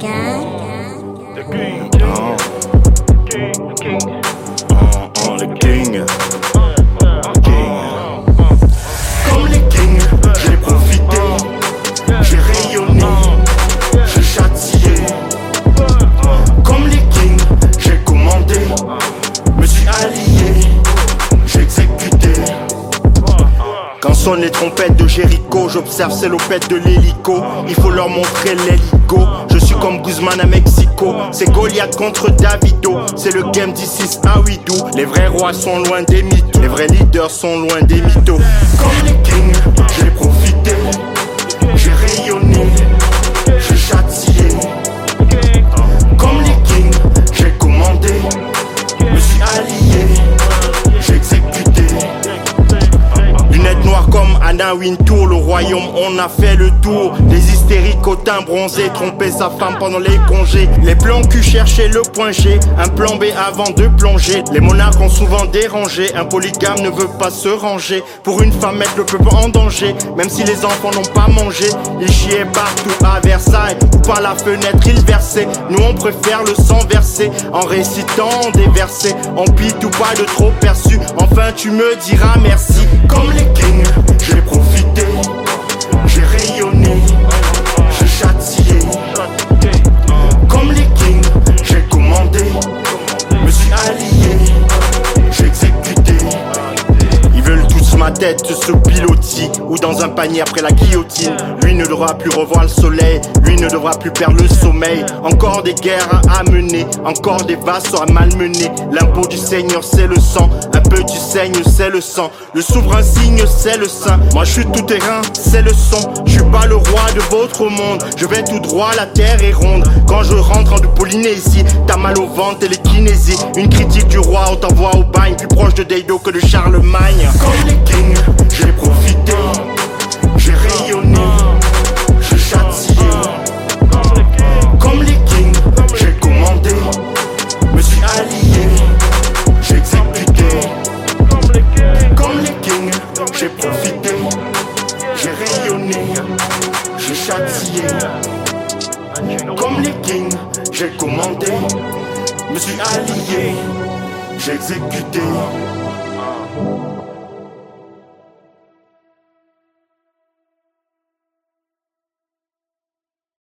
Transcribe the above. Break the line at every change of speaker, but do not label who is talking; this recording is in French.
The king. Le king.
Comme les kings, j'ai profité, j'ai rayonné, j'ai châtié. Comme les kings, j'ai commandé, me suis allié, j'ai exécuté.
Quand sonnent les trompettes de Jéricho, j'observe ces lopettes de l'hélico. Il faut leur montrer l'hélico. Je suis comme Guzman à Mexico. C'est Goliath contre Davido. C'est le game d'6 à 8 doux. Les vrais rois sont loin des mythos. Les vrais leaders sont loin des mythos.
Comme les kings, j'ai profité, j'ai rayonné, j'ai châtié. Comme les kings, j'ai commandé, me suis allié, j'ai exécuté.
Lunettes noires comme Anna Wintour. Le royaume, on a fait le tour. Les hystériques au teint bronzé, tromper sa femme pendant les congés. Les plans cul cherchaient le point G, un plan B avant de plonger. Les monarques ont souvent dérangé, un polygame ne veut pas se ranger. Pour une femme mettre le peuple en danger, même si les enfants n'ont pas mangé. Ils chiaient partout à Versailles, ou par la fenêtre ils versaient. Nous on préfère le sang versé, en récitant des versets. En pite ou pas de trop perçu, enfin tu me diras merci.
Comme les kings, j'ai profité, j'ai rayonné, j'ai châtié. Comme les kings, j'ai commandé, me suis allié, j'ai exécuté.
Ils veulent tous ma tête, ce pilotis, ou dans un panier après la guillotine. Lui ne devra plus revoir le soleil, lui ne devra plus perdre le sommeil. Encore des guerres à mener, encore des vassaux à malmener. L'impôt du Seigneur c'est le sang, un peu du saigne c'est le sang. Le souverain signe c'est le sein, moi je suis tout terrain c'est le son. Je suis pas le roi de votre monde, je vais tout droit, la terre est ronde. Quand je rentre de Polynésie, t'as mal au ventre et les kinesies. Une critique du roi, on t'envoie au bagne, plus proche de Deido que de Charlemagne.
Comme les kings, j'ai profité, j'ai rayonné, j'ai châtié. Comme les kings, j'ai commandé, me suis allié, j'ai exécuté. Comme les kings, j'ai profité, j'ai rayonné, j'ai châtié. Comme les kings, j'ai commandé, me suis allié, j'ai exécuté.